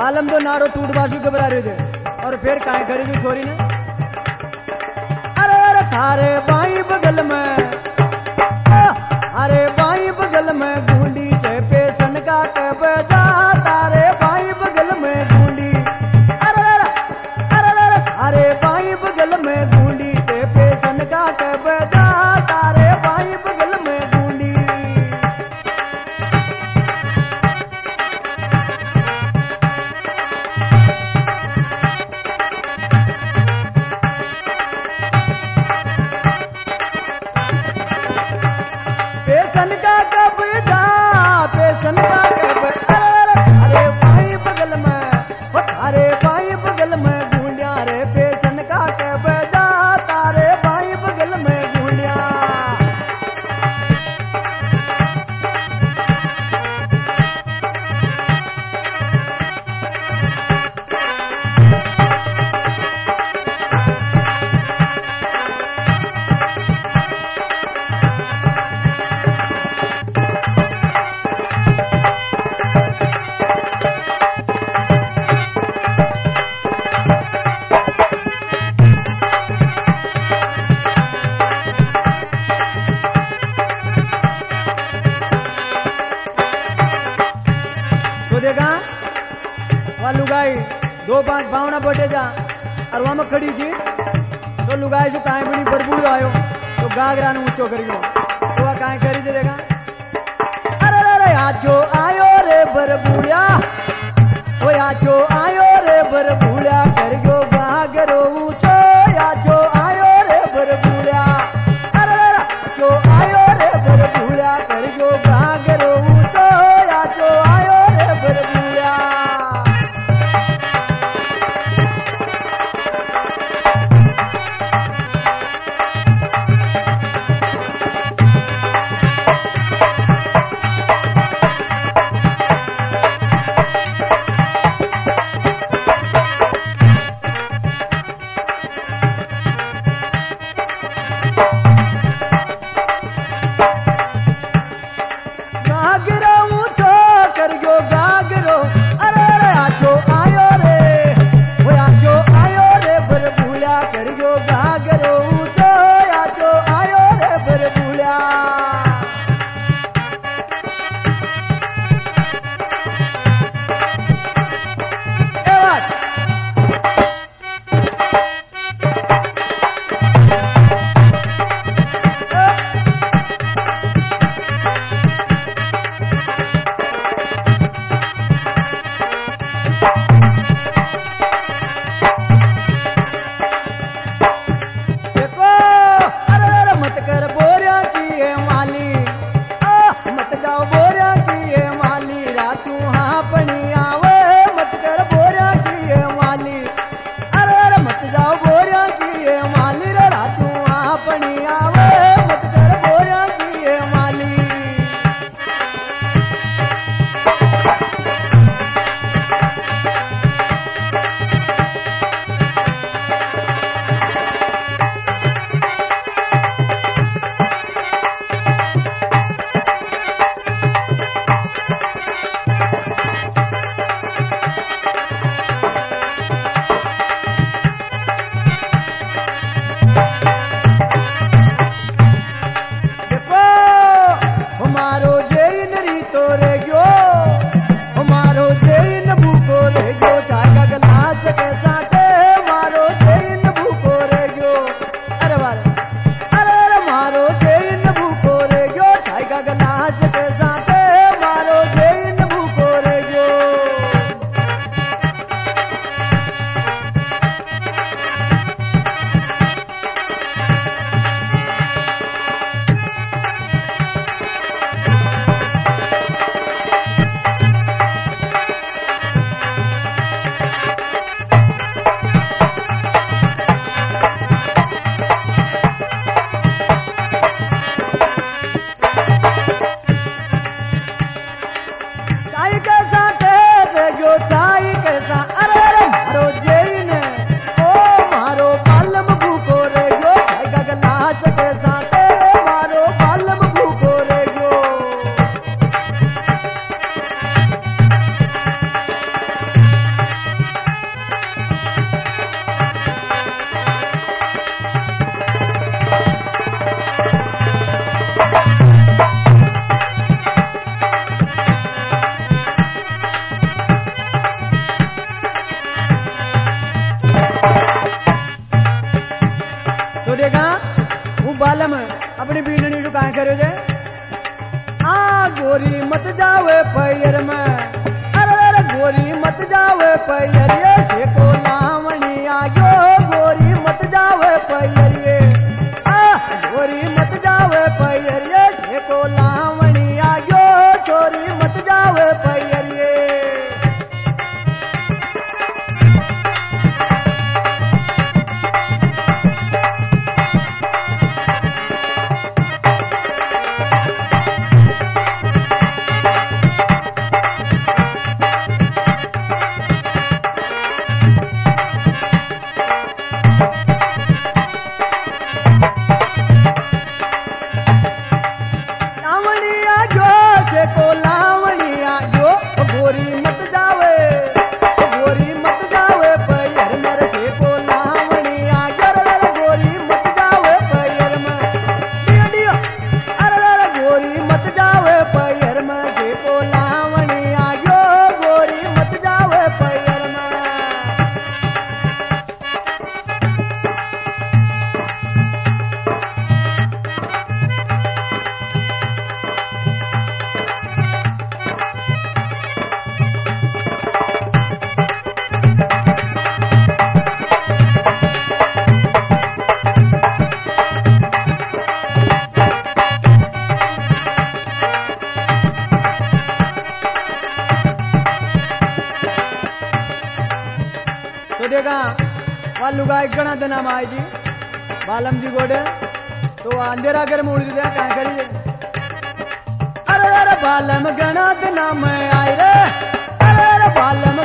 हालम तो नारो टूट बाजू घबरा रहे थे और फिर काहे करी थी छोरी ने। अरे अरे थारे बाई बगल में, अरे बाई बगल में गूंडी से पेशन का कब जा, तारे बाई बगल में गूंडी। अरे अरे अरे अरे अरे बाई बगल में गूंडी से पेशन का कब जा, तारे बाई बगल में गूंडी। पेशन का कब जा, पेशन का कब, अरे भाई बगल में, अरे भाई बगल में गूंडिया रे, पेशन का कब जा, तारे भाई बगल में गूंडिया। तो देखा वह लुगाई दो पांच भावना बैठे जा और वहां में खड़ी थी, तो लुगाई जो काहे बड़ी बरबूल आयो तो गागरा ने ऊंचो करियो, तो वह काहे करी थी देखा। अरे अरे आजो आयो रे बरबूलिया, वो आजो आयो रे बरबूलिया, करियो गागरो ऊंचो, आजो आयो रे बरबूलिया। अरे अरे आजो आयो रे बरबूलिया, करियो गागरो ऊंचो, आजो आयो रे बरबूलिया। बालम अपनी बीननी जो कहाँ करे जे आ गोरी मत जावे पैर में अरे गोरी मत जावे पैर ये से को लावणी आयो गोरी मत जावे पैर ये आ गोरी मत जावे पैर ये से को लावणी आयो छोरी मत जावे पैर ये वहाँ लुगाई गणा देना माई जी बालम जी गोडे तो अंधेरा कर मुड़ दिया कहाँ करिए अरे बालम गणा देना मैं आए रे अरे बालम